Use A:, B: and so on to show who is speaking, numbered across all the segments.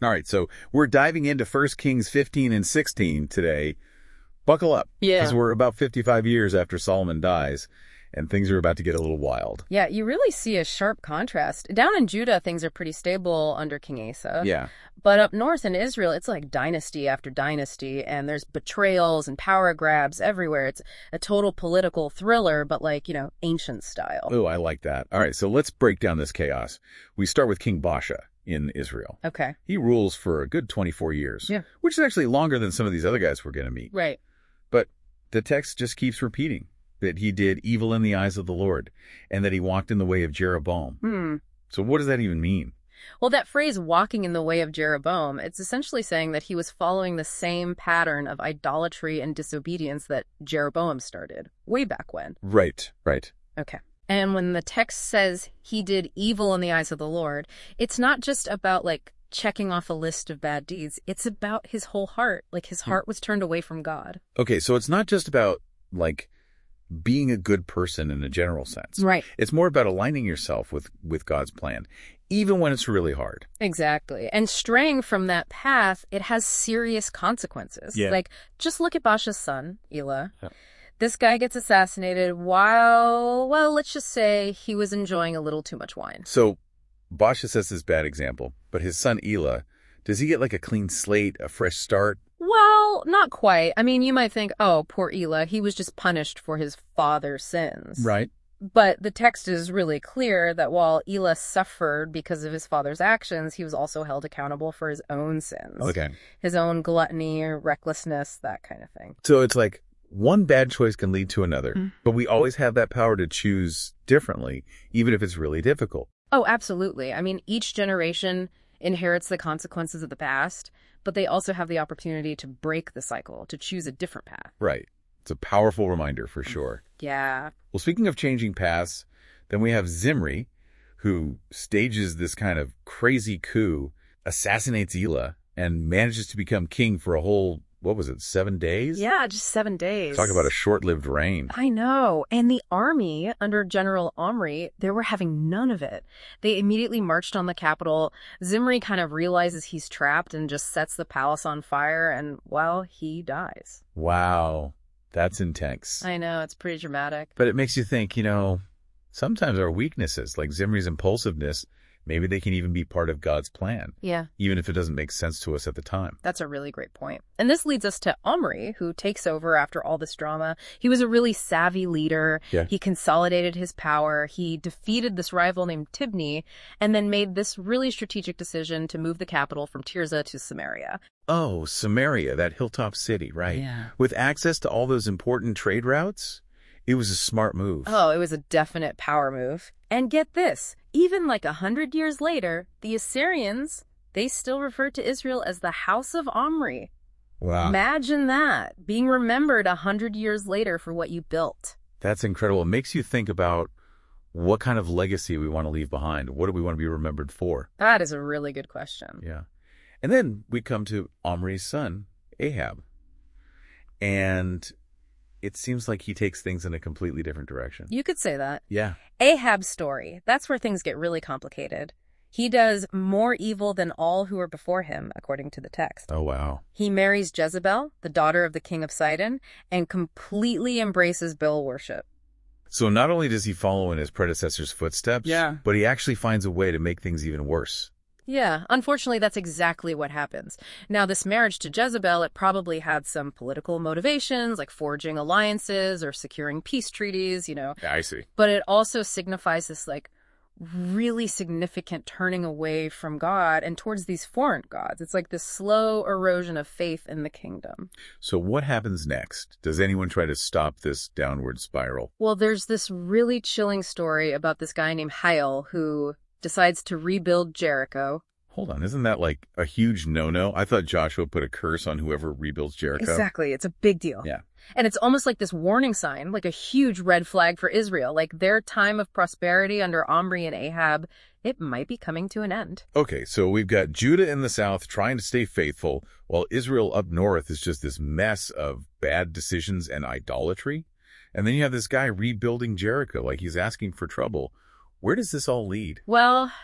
A: All right, so we're diving into 1 Kings 15 and 16 today. Buckle up.
B: Yeah.
A: Because we're about 55 years after Solomon dies, and things are about to get a little wild.
B: Yeah, you really see a sharp contrast. Down in Judah, things are pretty stable under King Asa.
A: Yeah.
B: But up north in Israel, it's like dynasty after dynasty, and there's betrayals and power grabs everywhere. It's a total political thriller, but like, ancient style.
A: Oh, I like that. All right, so let's break down this chaos. We start with King Baasha in Israel.
B: Okay.
A: He rules for a good 24 years,
B: Yeah.
A: which is actually longer than some of these other guys we're going to meet.
B: Right.
A: But the text just keeps repeating that he did evil in the eyes of the Lord and that he walked in the way of Jeroboam. So what does that even mean?
B: Well, that phrase, walking in the way of Jeroboam, it's essentially saying that he was following the same pattern of idolatry and disobedience that Jeroboam started way back when.
A: Right.
B: Okay. And when the text says he did evil in the eyes of the Lord, it's not just about like checking off a list of bad deeds. It's about his whole heart. Like his heart was turned away from God.
A: Okay, so it's not just about like being a good person in a general sense.
B: Right.
A: It's more about aligning yourself with God's plan, even when it's really hard.
B: Exactly. And straying from that path, it has serious consequences.
A: Yeah.
B: Like, just look at Baasha's son, Elah.
A: Yeah.
B: This guy gets assassinated while, well, let's just say he was enjoying a little too much wine.
A: So Baasha sets this bad example, but his son Elah, does he get like a clean slate, a fresh start?
B: Well, not quite. I mean, you might think, oh, poor Elah, he was just punished for his father's sins.
A: Right.
B: But the text is really clear that while Elah suffered because of his father's actions, he was also held accountable for his own sins.
A: Okay.
B: His own gluttony or recklessness, that kind of thing.
A: So it's like one bad choice can lead to another, but we always have that power to choose differently, even if it's really difficult.
B: Oh, absolutely. I mean, each generation inherits the consequences of the past, but they also have the opportunity to break the cycle, to choose a different path.
A: Right. It's a powerful reminder for sure.
B: Yeah.
A: Well, speaking of changing paths, then we have Zimri, who stages this kind of crazy coup, assassinates Elah, and manages to become king for a whole, 7 days?
B: Yeah, just 7 days.
A: Talk about a short-lived reign.
B: I know. And the army under General Omri, they were having none of it. They immediately marched on the capital. Zimri kind of realizes he's trapped and just sets the palace on fire, and, well, he dies.
A: Wow. That's intense.
B: I know, it's pretty dramatic.
A: But it makes you think, sometimes our weaknesses, like Zimri's impulsiveness, maybe they can even be part of God's plan.
B: Yeah.
A: Even if it doesn't make sense to us at the time.
B: That's a really great point. And this leads us to Omri, who takes over after all this drama. He was a really savvy leader.
A: Yeah.
B: He consolidated his power. He defeated this rival named Tibni, and then made this really strategic decision to move the capital from Tirzah to Samaria.
A: Oh, Samaria, that hilltop city, right?
B: Yeah.
A: With access to all those important trade routes, it was a smart move.
B: Oh, it was a definite power move. And get this, even like 100 years later, the Assyrians, they still refer to Israel as the House of Omri.
A: Wow.
B: Imagine that, being remembered 100 years later for what you built.
A: That's incredible. It makes you think about what kind of legacy we want to leave behind. What do we want to be remembered for?
B: That is a really good question.
A: Yeah. And then we come to Omri's son, Ahab. And it seems like he takes things in a completely different direction.
B: You could say that.
A: Yeah.
B: Ahab's story, that's where things get really complicated. He does more evil than all who are before him, according to the text.
A: Oh, wow.
B: He marries Jezebel, the daughter of the king of Sidon, and completely embraces Baal worship.
A: So not only does he follow in his predecessor's footsteps, but he actually finds a way to make things even worse.
B: Yeah, unfortunately, that's exactly what happens. Now, this marriage to Jezebel, it probably had some political motivations, like forging alliances or securing peace treaties,
A: Yeah, I see.
B: But it also signifies this, really significant turning away from God and towards these foreign gods. It's like this slow erosion of faith in the kingdom.
A: So what happens next? Does anyone try to stop this downward spiral?
B: Well, there's this really chilling story about this guy named Hiel who decides to rebuild Jericho.
A: Hold on, isn't that like a huge no-no? I thought Joshua put a curse on whoever rebuilds Jericho.
B: Exactly. It's a big deal.
A: Yeah.
B: And it's almost like this warning sign, like a huge red flag for Israel. Like their time of prosperity under Omri and Ahab, it might be coming to an end.
A: Okay, so we've got Judah in the south trying to stay faithful, while Israel up north is just this mess of bad decisions and idolatry. And then you have this guy rebuilding Jericho, like he's asking for trouble. Where does this all lead?
B: Well,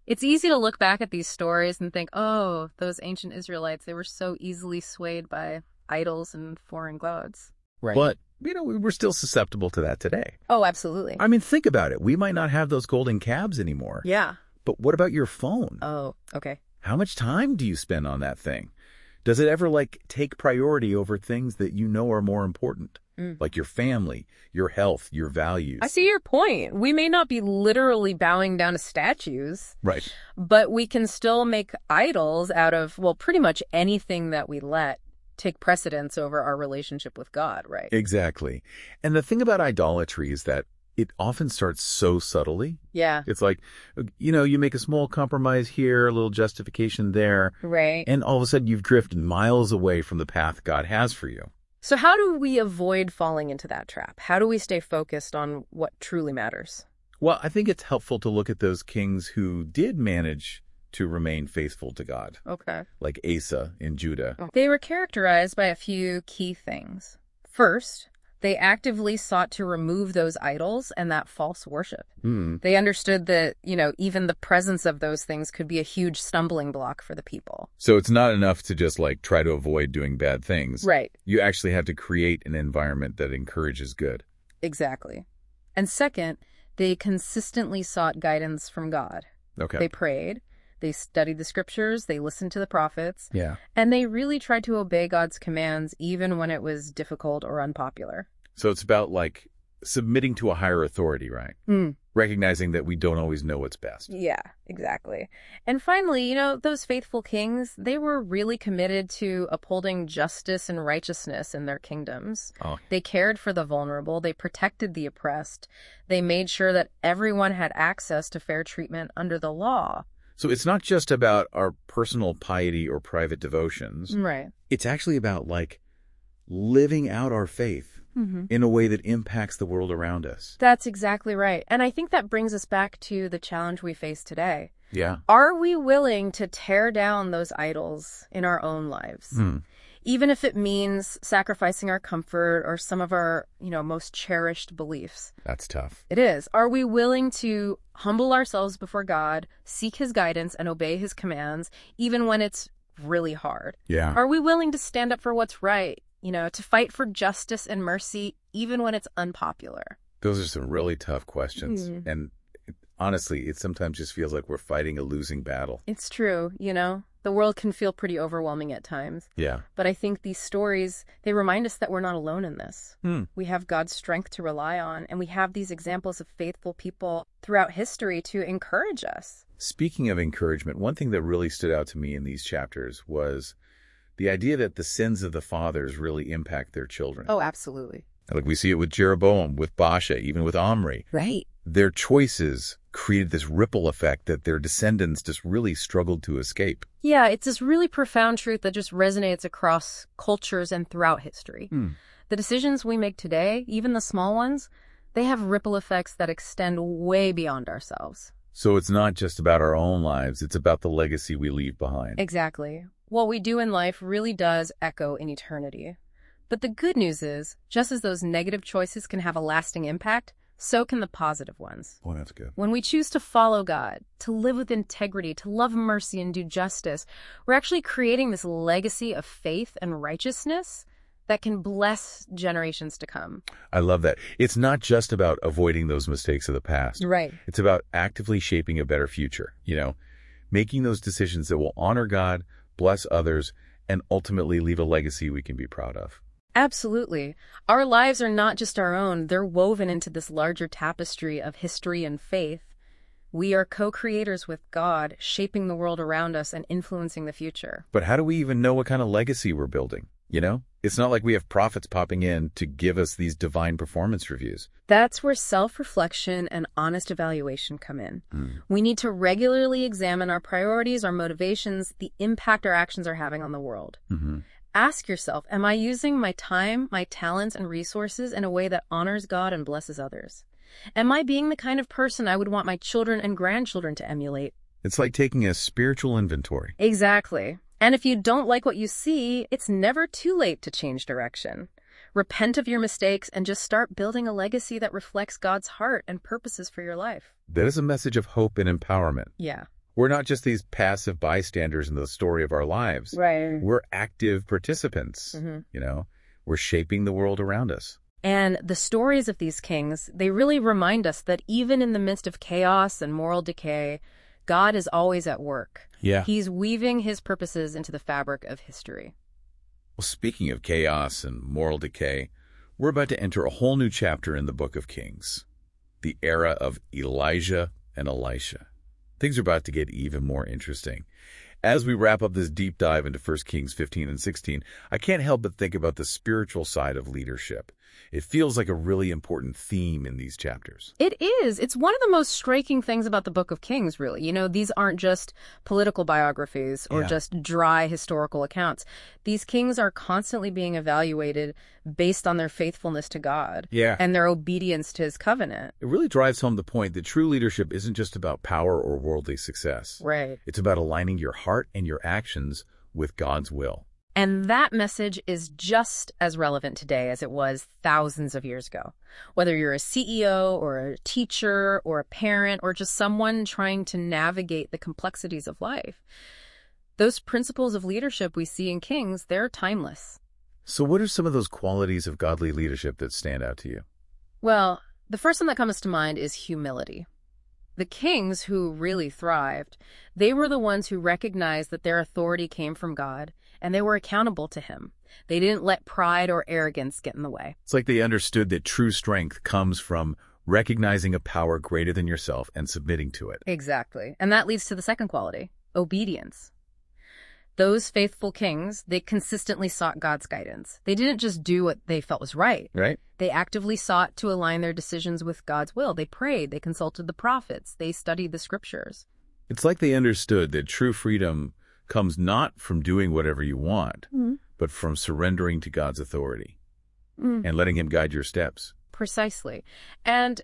B: It's easy to look back at these stories and think, oh, those ancient Israelites, they were so easily swayed by idols and foreign gods.
C: Right.
A: But, we're still susceptible to that today.
B: Oh, absolutely.
A: I mean, think about it. We might not have those golden cabs anymore.
B: Yeah.
A: But what about your phone?
B: Oh, okay.
A: How much time do you spend on that thing? Does it ever, take priority over things that you know are more important? Like your family, your health, your values.
B: I see your point. We may not be literally bowing down to statues.
A: Right.
B: But we can still make idols out of, well, pretty much anything that we let take precedence over our relationship with God, right?
A: Exactly. And the thing about idolatry is that it often starts so subtly.
B: Yeah.
A: It's like, you make a small compromise here, a little justification there.
B: Right.
A: And all of a sudden you've drifted miles away from the path God has for you.
B: So how do we avoid falling into that trap? How do we stay focused on what truly matters?
A: Well, I think it's helpful to look at those kings who did manage to remain faithful to God.
B: Okay.
A: Like Asa in Judah.
B: They were characterized by a few key things. First, they actively sought to remove those idols and that false worship. They understood that, even the presence of those things could be a huge stumbling block for the people.
A: So it's not enough to just try to avoid doing bad things.
B: Right.
A: You actually have to create an environment that encourages good.
B: Exactly. And second, they consistently sought guidance from God.
A: Okay.
B: They prayed. They studied the scriptures, they listened to the prophets,
A: Yeah.
B: and they really tried to obey God's commands even when it was difficult or unpopular.
A: So it's about submitting to a higher authority, right? Recognizing that we don't always know what's best.
B: Yeah, exactly. And finally, those faithful kings, they were really committed to upholding justice and righteousness in their kingdoms.
A: Oh.
B: They cared for the vulnerable, they protected the oppressed, they made sure that everyone had access to fair treatment under the law.
A: So it's not just about our personal piety or private devotions.
B: Right.
A: It's actually about living out our faith in a way that impacts the world around us.
B: That's exactly right. And I think that brings us back to the challenge we face today.
A: Yeah.
B: Are we willing to tear down those idols in our own lives? Even if it means sacrificing our comfort or some of our, most cherished beliefs.
A: That's tough.
B: It is. Are we willing to humble ourselves before God, seek his guidance, and obey his commands, even when it's really hard?
A: Yeah.
B: Are we willing to stand up for what's right, to fight for justice and mercy, even when it's unpopular?
A: Those are some really tough questions. And honestly, it sometimes just feels like we're fighting a losing battle.
B: It's true, The world can feel pretty overwhelming at times.
A: Yeah.
B: But I think these stories, they remind us that we're not alone in this. We have God's strength to rely on, and we have these examples of faithful people throughout history to encourage us.
A: Speaking of encouragement, one thing that really stood out to me in these chapters was the idea that the sins of the fathers really impact their children.
B: Oh, absolutely.
A: We see it with Jeroboam, with Baasha, even with Omri.
B: Right.
A: Their choices created this ripple effect that their descendants just really struggled to escape.
B: Yeah, it's this really profound truth that just resonates across cultures and throughout history. The decisions we make today, even the small ones, they have ripple effects that extend way beyond ourselves.
A: So it's not just about our own lives, it's about the legacy we leave behind.
B: Exactly. What we do in life really does echo in eternity. But the good news is, just as those negative choices can have a lasting impact, so can the positive ones.
A: Well, that's good.
B: When we choose to follow God, to live with integrity, to love mercy and do justice, we're actually creating this legacy of faith and righteousness that can bless generations to come.
A: I love that. It's not just about avoiding those mistakes of the past.
B: Right.
A: It's about actively shaping a better future, making those decisions that will honor God, bless others, and ultimately leave a legacy we can be proud of.
B: Absolutely. Our lives are not just our own. They're woven into this larger tapestry of history and faith. We are co-creators with God, shaping the world around us and influencing the future.
A: But how do we even know what kind of legacy we're building? It's not like we have prophets popping in to give us these divine performance reviews.
B: That's where self-reflection and honest evaluation come in. We need to regularly examine our priorities, our motivations, the impact our actions are having on the world. Ask yourself, am I using my time, my talents, and resources in a way that honors God and blesses others? Am I being the kind of person I would want my children and grandchildren to emulate?
A: It's like taking a spiritual inventory.
B: Exactly. And if you don't like what you see, it's never too late to change direction. Repent of your mistakes and just start building a legacy that reflects God's heart and purposes for your life.
A: That is a message of hope and empowerment.
B: Yeah.
A: We're not just these passive bystanders in the story of our lives.
B: Right.
A: We're active participants. We're shaping the world around us.
B: And the stories of these kings, they really remind us that even in the midst of chaos and moral decay, God is always at work.
A: Yeah.
B: He's weaving his purposes into the fabric of history.
A: Well, speaking of chaos and moral decay, we're about to enter a whole new chapter in the Book of Kings, the era of Elijah and Elisha. Things are about to get even more interesting. As we wrap up this deep dive into 1 Kings 15 and 16, I can't help but think about the spiritual side of leadership. It feels like a really important theme in these chapters.
B: It is. It's one of the most striking things about the Book of Kings, really. These aren't just political biographies or just dry historical accounts. These kings are constantly being evaluated based on their faithfulness to God and their obedience to his covenant.
A: It really drives home the point that true leadership isn't just about power or worldly success.
B: Right.
A: It's about aligning your heart and your actions with God's will.
B: And that message is just as relevant today as it was thousands of years ago. Whether you're a CEO or a teacher or a parent or just someone trying to navigate the complexities of life, those principles of leadership we see in Kings, they're timeless.
A: So what are some of those qualities of godly leadership that stand out to you?
B: Well, the first one that comes to mind is humility. The kings who really thrived, they were the ones who recognized that their authority came from God, and they were accountable to him. They didn't let pride or arrogance get in the way.
A: It's like they understood that true strength comes from recognizing a power greater than yourself and submitting to it.
B: Exactly. And that leads to the second quality, obedience. Those faithful kings, they consistently sought God's guidance. They didn't just do what they felt was right.
A: Right.
B: They actively sought to align their decisions with God's will. They prayed, they consulted the prophets, they studied the scriptures.
A: It's like they understood that true freedom comes not from doing whatever you want, but from surrendering to God's authority and letting him guide your steps.
B: Precisely. And,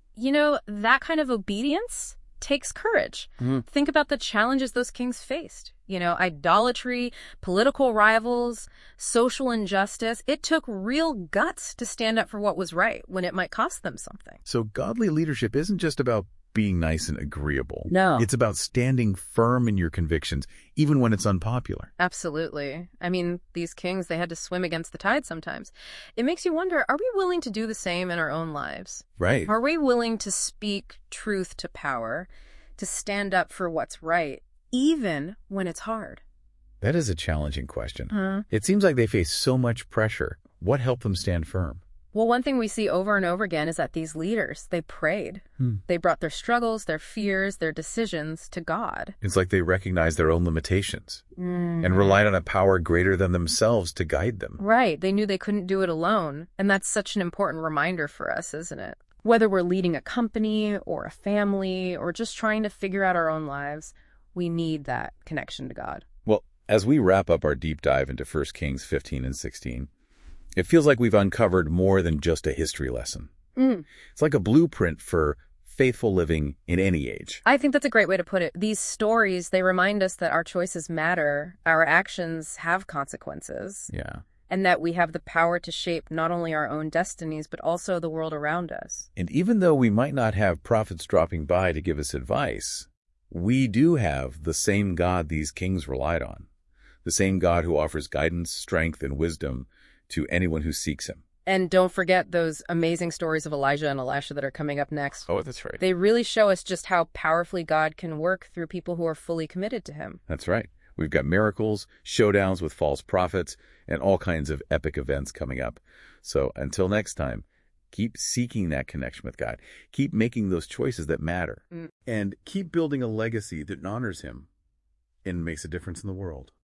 B: that kind of obedience takes courage. Think about the challenges those kings faced. Idolatry, political rivals, social injustice. It took real guts to stand up for what was right when it might cost them something.
A: So godly leadership isn't just about being nice and agreeable.
B: No.
A: It's about standing firm in your convictions, even when it's unpopular.
B: Absolutely. I mean, these kings, they had to swim against the tide sometimes. It makes you wonder, are we willing to do the same in our own lives?
A: Right.
B: Are we willing to speak truth to power, to stand up for what's right, even when it's hard?
A: That is a challenging question. It seems like they face so much pressure. What helped them stand firm?
B: Well, one thing we see over and over again is that these leaders, they prayed. They brought their struggles, their fears, their decisions to God.
A: It's like they recognized their own limitations and relied on a power greater than themselves to guide them.
B: Right. They knew they couldn't do it alone. And that's such an important reminder for us, isn't it? Whether we're leading a company or a family or just trying to figure out our own lives, we need that connection to God.
A: Well, as we wrap up our deep dive into 1 Kings 15 and 16, it feels like we've uncovered more than just a history lesson. It's like a blueprint for faithful living in any age.
B: I think that's a great way to put it. These stories, they remind us that our choices matter, our actions have consequences,
A: Yeah.
B: and that we have the power to shape not only our own destinies, but also the world around us.
A: And even though we might not have prophets dropping by to give us advice, we do have the same God these kings relied on, the same God who offers guidance, strength, and wisdom to anyone who seeks him.
B: And don't forget those amazing stories of Elijah and Elisha that are coming up next.
A: Oh, that's right.
B: They really show us just how powerfully God can work through people who are fully committed to him.
A: That's right. We've got miracles, showdowns with false prophets, and all kinds of epic events coming up. So until next time, keep seeking that connection with God. Keep making those choices that matter. And keep building a legacy that honors him and makes a difference in the world.